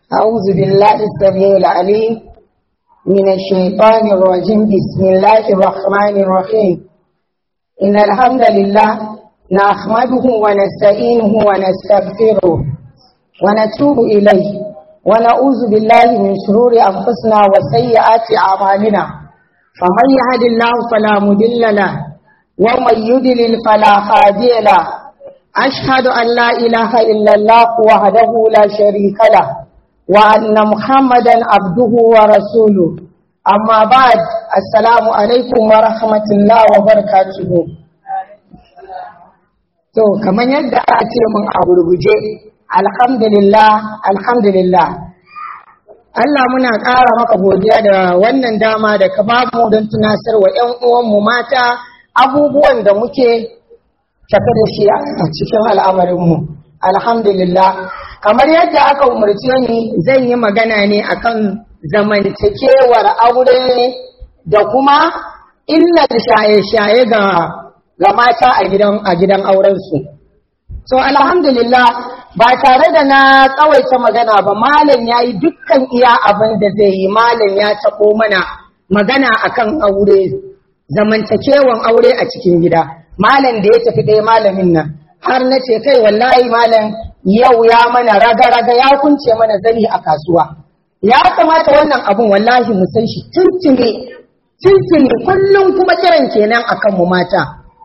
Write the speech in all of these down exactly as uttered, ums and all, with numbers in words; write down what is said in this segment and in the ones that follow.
أعوذ بالله السميع العليم من الشيطان الرجيم. بسم الله الرحمن الرحيم. إن الحمد لله نحمده ونستعينه ونستغفره ونتوب إليه ونعوذ بالله من شرور أنفسنا وسيئات أعمالنا، فمن يهد الله فلا مضل له ومن يضلل فلا هادي له. أشهد أن لا إله إلا الله وحده لا شريك له وأن محمدا عبده ورسوله. أما بعد، السلام عليكم ورحمة الله وبركاته. to kamar yadda aka ce mun a gurguje, alhamdulillah alhamdulillah Allah muna ƙara maka godiya da wannan dama da ka bamu don tunasar wa ƴan uwanmu mata abubuwan da muke tafi da shi a cikin al'amarinmu. Alhamdulillah, kamar yadda aka umarce ni zan yi magana ne akan zamantakewar aure da kuma illar shaye-shaye ga ga mata a gidan a gidan aurensu. So alhamdulillah, ba tare da na tsawaita magana ba, malam yayi dukkan iya abin da zai yi. Malam ya tabo mana magana akan aure, zamantakewan aure a cikin gida. Malam da ya tafi ɗaya malamin nan har na ce kai wallahi malam yau ya mana raga-raga, ya kunce mana zani a kasuwa. Ya kamata wannan abun wallahi mu san shi tuntuni tuntuni kullum kuma kiran kenan akan mu mata.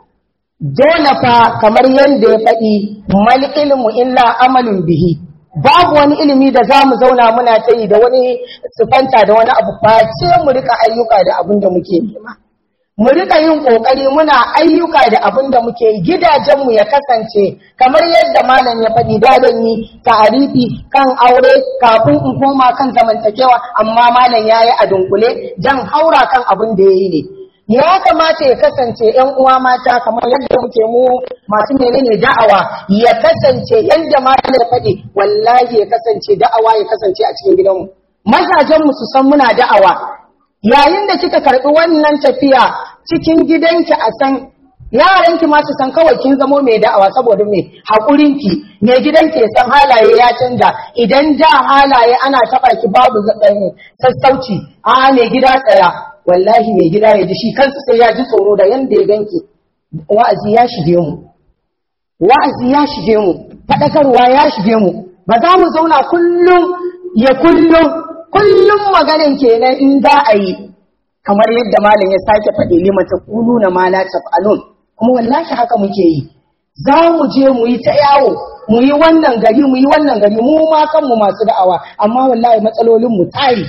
Dole fa kamar yadda ya faɗi, mal ilmu illa amalun bihi, babu wani ilimi da za mu zauna muna ta yi da wani sifanta da wani abu, face mu rika ayyuka da abin da muke nema. Mu rika yin kokari muna ayyuka da abin da muke yi. Gidajenmu ya kasance kamar yadda malam ya faɗi, da zan yi ta'arifi kan aure kafin in koma kan zamantakewa, amma malam yayi a dunkule jan haura kan abin da yayi ne. Ya kamata ya kasance ƴan uwa mata kamar yadda muke mu masu menene da'awa, ya kasance yadda malam ya faɗi, wallahi ya kasance da'awa ya kasance a cikin gidanmu. Mazajenmu su san muna da'awa. Yayin da kika karɓi wannan tafiya cikin gidanki, a san yaranki ma su san kawai kin zamo mai da'awa, saboda mai haƙurinki. Mai gidanki ya san halaye ya canja. Idan da halaye ana taɓa ki babu sassauci, a mai gida tsaya, wallahi mai gida ya ji shi kansa sai ya ji tsoro da yanda ya ganki. Wa'azi ya shige mu, wa'azi ya shige mu, faɗakarwa ya shige mu. Ba za mu zauna kullum ya kullum kullum maganin kenan in za a yi, kamar yadda malam ya sake faɗi, lima taquluna ma la taf'alun. Kuma wallahi haka muke yi. Za mu je mu yi ta yawo, mu yi wannan gari mu yi wannan gari, mu ma kanmu masu da'awa, amma wallahi matsalolin mu tari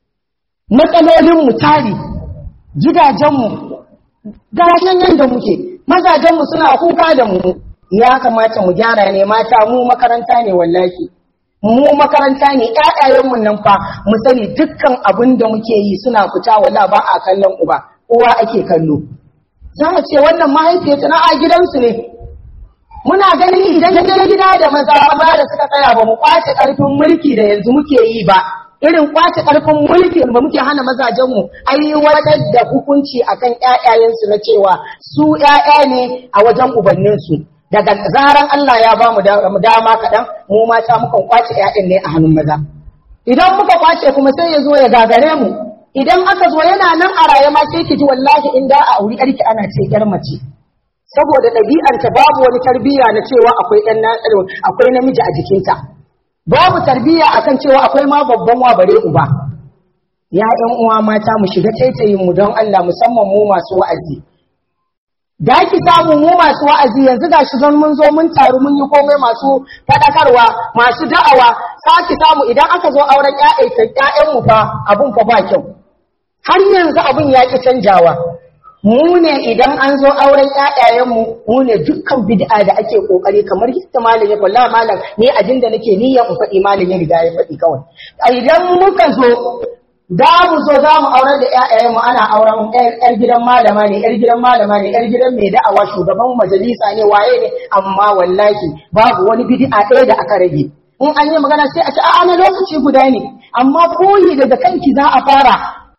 matsalolin mu tari gidajenmu ga nan da muke, mazajenmu suna kuka da mu. Ya kamata mu gyara ne mata, mu makaranta ne wallahi. Mu makaranta ne, ƴaƴayenmu nan fa mu sani dukkan abin da muke yi suna fita, wala ba a kallon uba, uwa ake kallo. Za mu ce wannan mahaifiyarta na a gidansu ne. Muna ganin idan gida da maza maza da suka tsaya ba mu kwace ƙarfin mulki da yanzu muke yi ba, irin kwace ƙarfin mulki ba muke hana mazajenmu aiwatar da hukunci akan ƴaƴayensu na cewa su ƴaƴa ne a wajen ubanninsu. Daga zaran Allah ya ba mu dama kaɗan, mu mata mukan kwace ƴaƴan ne a hannun maza. Idan muka kwace kuma sai ya zo ya gagare mu. Idan aka zo yana nan a raye ma sai ki ji wallahi in da a auri ƴarki ana ce ƴar mace. Saboda ɗabi'arta babu wani tarbiyya na cewa akwai ɗan akwai namiji a jikinta. Babu tarbiyya akan cewa akwai ma babban wa bare uba. Ya ƴan uwa mata, mu shiga taitayin mu don Allah, musamman mu masu wa'azi. Da ki samu mu masu wa'azi yanzu gashi zan mun zo mun taru mun yi komai, masu fadakarwa, masu da'awa, saki samu idan aka zo auren ƴaƴan mu fa abun fa ba kyau. Har yanzu abun ya ki canjawa. Mu ne idan an zo auren ƴaƴayen mu, mu ne dukkan bid'a da ake kokari, kamar yadda malam ya wallahi malam ni ajin da nake niyyar in faɗi malam ya riga ya faɗi kawai. Idan muka zo da mu zo za mu aurar da ƴaƴayen mu, ana auren ƴar gidan malama ne, ƴar gidan malama ne, ƴar gidan mai da'awa, shugaban majalisa ne, waye ne, amma wallahi babu wani bid'a ɗaya da aka rage. In an yi magana sai a ce a'a na lokaci guda ne, amma koyi daga kanki za a fara.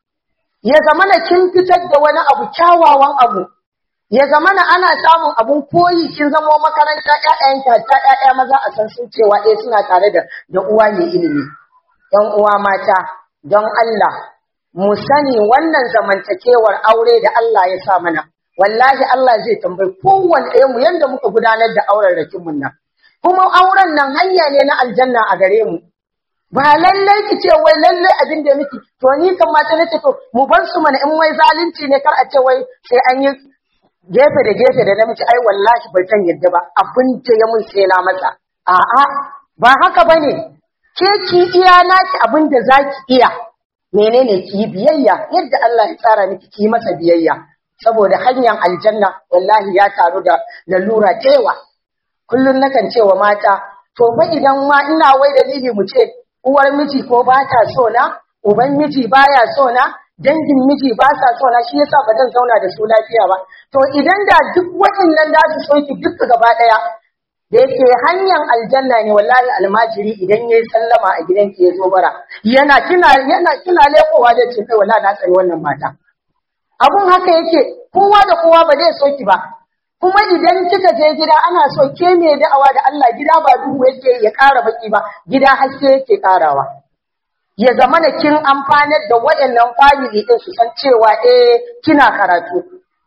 Ya zamana kin fitar da wani abu, kyawawan abu, ya zamana ana samun abun koyi, kin zama makaranta, ƴaƴayen ta ƴaƴa maza a san su cewa eh suna tare da da uwa ne ilimi. ‘yan uwa mata, don Allah, mu sani wannan zamantakewar aure da Allah ya sa mana, wallahi Allah zai tambayi kowane ɗaya mu yadda muka gudanar da auren rakinmu nan. Kuma auren nan hanya ne na aljanna a gare mu. Ba lallai ki ce wai lallai abin da miki, to ni kan mata nace to mu bar su mana in wai zalunci ne kar a ce wai sai an yi gefe da gefe da namiji ai wallahi bai san yadda ba abin da ya mun sai na masa. A'a, ba haka bane. Ke ki iya naki abin da zaki iya. Menene ki biyayya yadda Allah ya tsara miki ki masa biyayya. Saboda hanyar aljanna wallahi ya taru da lalura cewa kullun nakan ce wa mata to fa idan ma ina wai dalili mu ce uwar miji ko ba ta so na, uban miji baya so na, dangin miji ba sa so na, shi yasa ba zan zauna da su lafiya ba. To idan da duk waɗannan da su so ki duk gaba daya da yake hanyar aljanna ne wallahi almajiri idan yayi sallama a gidanki ya zo bara yana kina yana kina lekowa da ce kai wallahi na tsani wannan mata. Abun haka yake kowa da kowa ba zai so ki ba. Kuma idan kika je gida ana so ke mai da'awa da Allah gida ba duhu yake ya ƙara baki ba, gida haske yake ƙarawa. Ya zama da kin amfanar da waɗannan family ɗin su san cewa eh kina karatu.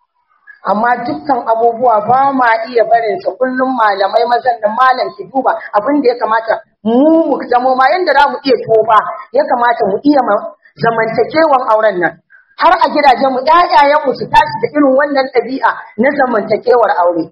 Amma dukkan abubuwa ba ma iya barin sa kullum malamai mazan da malam ki duba abin da ya kamata mu mu zamo ma yanda za mu iya toba ya kamata mu iya zamantakewan auren nan. Har a gidajenmu ‘ya'yayenmu su tashi da irin wannan ɗabi'a na zamantakewar aure.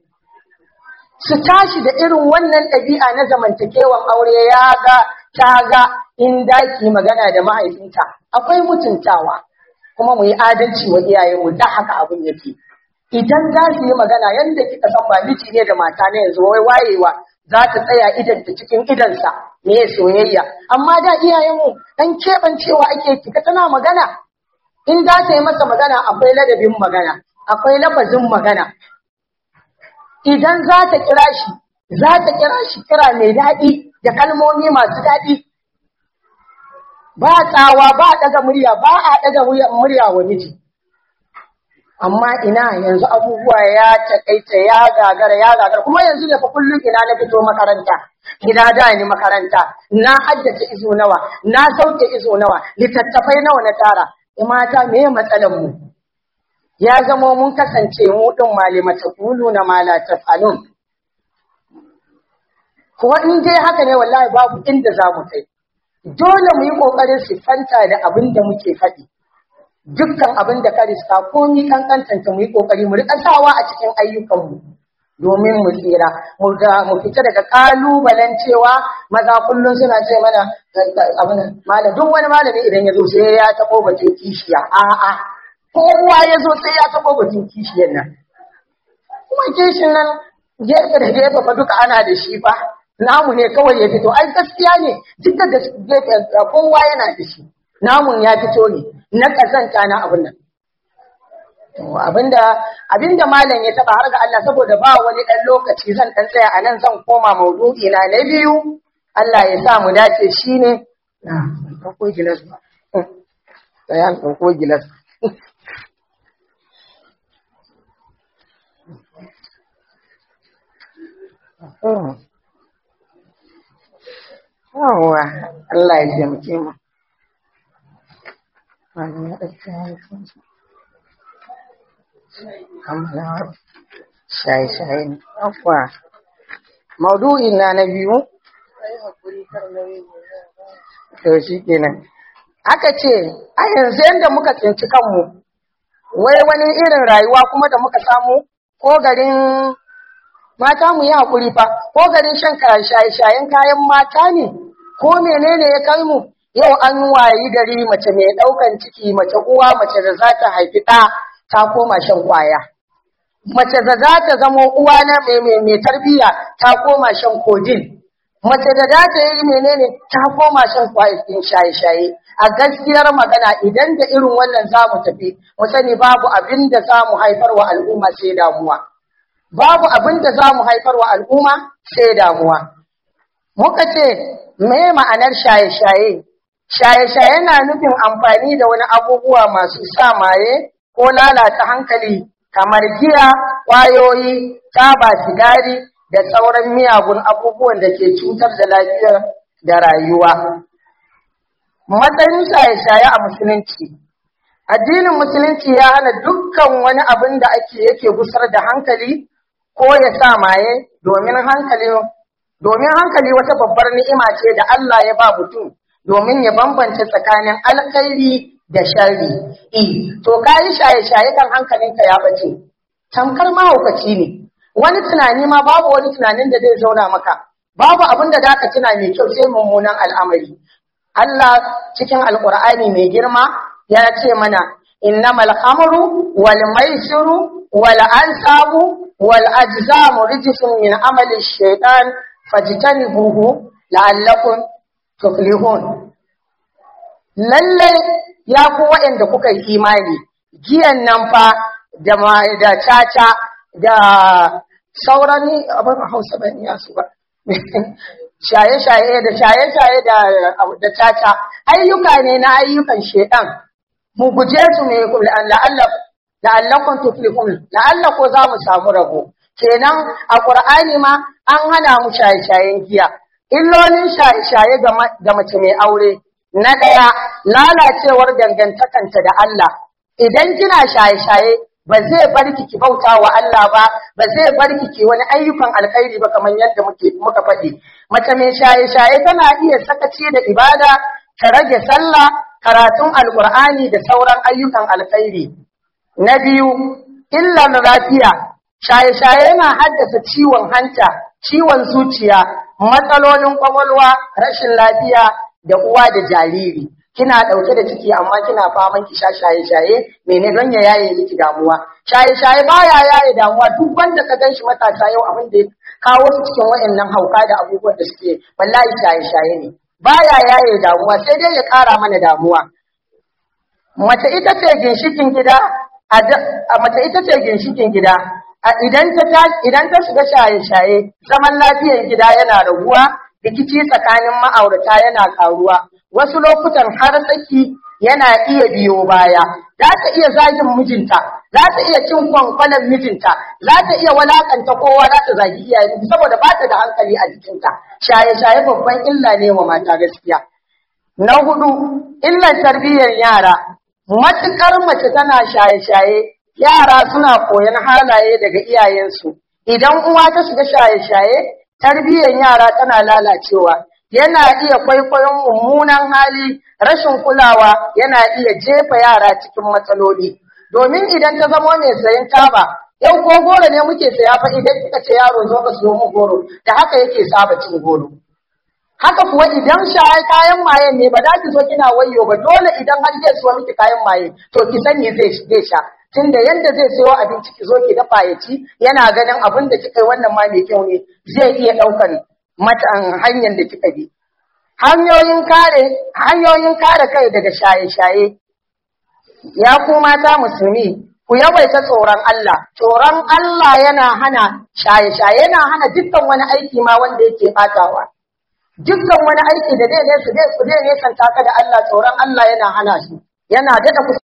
Su tashi da irin wannan ɗabi'a na zamantakewar aure ya ga, ta ga in daki magana da mahaifinta. Akwai mutuntawa, kuma mu yi adalci wa iyayenmu da haka abin yake. Idan za su yi magana yadda kika san ba miji ne da mata na yanzu wai wayewa za ta tsaya idanta cikin idansa me soyayya. Amma da iyayenmu ɗan keɓancewa ake kika tana magana. In za ta yi masa magana akwai ladabin magana, akwai lafazin magana. Idan za ta kira shi, za ta kira shi kira mai daɗi da kalmomi masu daɗi. Ba tsawa, ba ɗaga murya, ba a ɗaga murya wa miji. Amma ina yanzu abubuwa ya taƙaita ya gagara ya gagara kuma yanzu ne fa kullum ina na fito makaranta. Ina da ni makaranta, na haddace izo nawa, na sauke izo nawa, littattafai nawa na tara. Mata me matsalar mu ya zama mun kasance mu din malimata kulu na malata falun ko in dai haka ne wallahi babu inda zamu kai dole mu yi kokarin sifanta da abin da muke faɗi dukkan abin da ka riska ko ni kankantanta mu yi kokari mu rika sawa a cikin ayyukan mu domin mu tsira mu ga mu fita daga kalubalen cewa maza kullun suna ce mana abin malam duk wani malami idan ya zo sai ya tabo batun kishiya a'a kowa ya zo sai ya tabo batun kishiyar nan kuma kishin nan gefe da gefe fa duka ana da shi fa namu ne kawai ya fito ai gaskiya ne duk da gefe kowa yana da shi namun ya fito ne na kazanta na abin nan abinda abinda malam ya taba har ga Allah saboda ba wani dan lokaci zan dan tsaya anan zan koma maudu'i na na biyu Allah ya sa mu dace shine na ko gilas ba sai an ko gilas oh Allah ya taimake mu wannan da kai kamar shaye-shaye ne akwa maudu'in na na biyu to shi kenan aka ce a yanzu yadda muka tsinci kanmu wai wani irin rayuwa kuma da muka samu ko garin mata mu yi hakuri fa ko garin shan shaye-shayen kayan mata ne ko menene ya kai mu yau an wayi gari mace mai daukan ciki mace uwa mace da za ta haifi ɗa ta koma shan kwaya. Mace da za ta zamo uwa na mai tarbiyya ta koma shan kodin. Mace da za ta yi menene ta koma shan kwayoyin shaye-shaye. A gaskiyar magana idan da irin wannan za mu tafi, mu sani babu abin da za mu haifar wa al'umma sai damuwa. Babu abin da za mu haifar wa al'umma sai damuwa. Muka ce, me ma'anar shaye-shaye? Shaye-shaye na nufin amfani da wani abubuwa masu sa maye ko lalata hankali kamar giya, ƙwayoyi, taba, sigari da sauran miyagun abubuwan da ke cutar da lafiyar da rayuwa. matsayin shaye-shaye a musulunci. Addinin musulunci ya hana dukkan wani abin da ake yake gusar da hankali ko ya sa maye domin hankali domin hankali wata babbar ni'ima ce da Allah ya ba mutum domin ya bambance tsakanin alkhairi da sharri. E, to kai shaye-shaye kan hankalinka ya bace. Tamkar mahaukaci ne. Wani tunani ma babu wani tunanin da zai zauna maka. Babu abin da zaka tuna mai kyau sai mummunan al'amari. Allah cikin Alƙur'ani mai girma ya ce mana innamal khamru wal maisiru wal ansabu wal ajzamu rijsun min amali shaytan fajtanibuhu la'allakum tuflihun. Lalle ya ku waɗanda kuka yi imani, giyan nan fa da da caca da sauran abin Hausa ban iya su ba. Shaye-shaye da shaye-shaye da da caca ayyuka ne na ayyukan shedan. Mu guje su ne la'alla la'allakum tuflihun, la'alla ko za mu samu rabo. Kenan a Qur'ani ma an hana mu shaye-shayen giya. Illolin shaye-shaye ga mace mai aure na ɗaya lalacewar dangantakanta da Allah. Idan kina shaye-shaye ba zai bar ki bauta wa Allah ba, ba zai bar ki wani ayyukan alkhairi ba kamar yadda muke muka faɗi. Mace mai shaye-shaye tana iya sakaci da ibada, ta rage sallah, karatun alkur'ani da sauran ayyukan alkhairi. Na biyu, illar lafiya. Shaye-shaye yana haddasa ciwon hanta, ciwon zuciya, matsalolin kwakwalwa, rashin lafiya da uwa da jariri. Kina ɗauke da ciki amma kina faman ki sha shaye-shaye mene don ya yaye miki damuwa. Shaye-shaye baya yaye damuwa, duk wanda ka ganshi matasa yau abin da ya kawo su cikin wayannan hauka da abubuwan da suke wallahi shaye-shaye ne. Baya yaye damuwa sai dai ya ƙara mana damuwa. Mace ita ce ginshikin gida, a mace ita ce ginshikin gida. Idan ta idan ta shiga shaye-shaye, zaman lafiyar gida yana raguwa, rikici tsakanin ma'aurata yana karuwa. Wasu lokutan har saki yana iya biyo baya. Za ta iya zagin mijinta, za ta iya cin kwankwalan mijinta, za ta iya walakanta kowa, za ta zagi iyayen saboda ba ta da hankali a jikinta. Shaye-shaye babban illa ne wa mata gaskiya. Na hudu, illar tarbiyyar yara. Matukar mace tana shaye-shaye, yara suna koyon halaye daga iyayensu. Idan uwa ta shiga shaye-shaye, tarbiyyar yara tana lalacewa. Yana iya kwaikwayon mummunan hali, rashin kulawa yana iya jefa yara cikin matsaloli. Domin idan ta zama mai sayin taba, yau ko goro ne muke saya fa idan kika ce yaro zo ka siyo mu goro, da haka yake saba cin goro. Haka kuwa idan shaye kayan maye ne ba za ki zo kina wayo ba, dole idan har zai siyo miki kayan maye to ki sani zai zai sha. Tunda yanda zai sayo abinci ki zo ki dafa ya ci, yana ganin abin da kika yi wannan ma mai kyau ne, zai iya daukan matan hanyar da kika bi. Hanyoyin kare hanyoyin kare kai daga shaye-shaye. Ya ku mata musulmi, ku yawaita tsoron Allah. Tsoron Allah yana hana shaye-shaye, yana hana dukkan wani aiki ma wanda yake batawa. Dukkan wani aiki da zai zai su zai ne san taka da Allah, tsoron Allah yana hana shi. Yana dada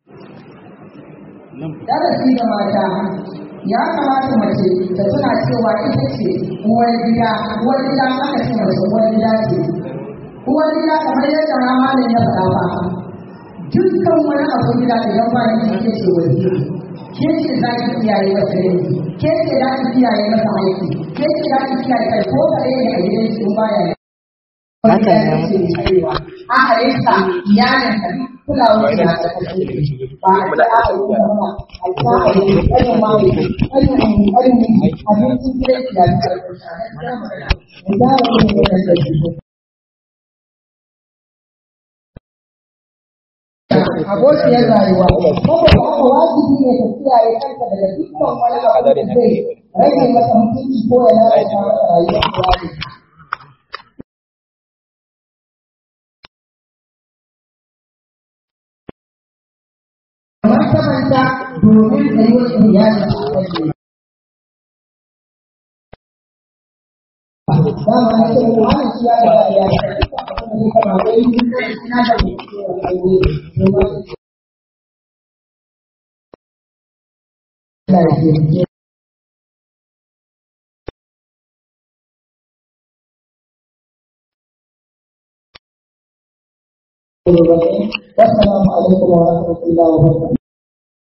darasi da mata ya kamata mace ta tuna cewa ita ce uwar gida uwar gida aka ce mace uwar gida ce uwar gida kamar yadda ma malam ya faɗa ba dukkan wani abu gida idan ba ni ke ce waje ke ce za ki kiyaye masa rai ke ce za ki kiyaye masa aiki ke ce za ki kiyaye kai ko kare ne a gidan shi baya ne haka ne a halitta iyalin ka kulawar da ta kashe ba a da aka yi kuma a tsaka da ƙarfin mawai ƙarfin ƙarfin abincin gidan da ta karfi da za a yi da kashe abokiyar rayuwa saboda haka wajibi ne ta kiyaye kanta daga dukkan wani abu da zai rage masa mutunci ko ya lalata masa rayuwar iyali martabanta domin da yi wasu iyali a kai dama na ce ko hana shi ya da ya ne kama da yi na da Wassalamu alaikum warahmatullahi wabarakatuh.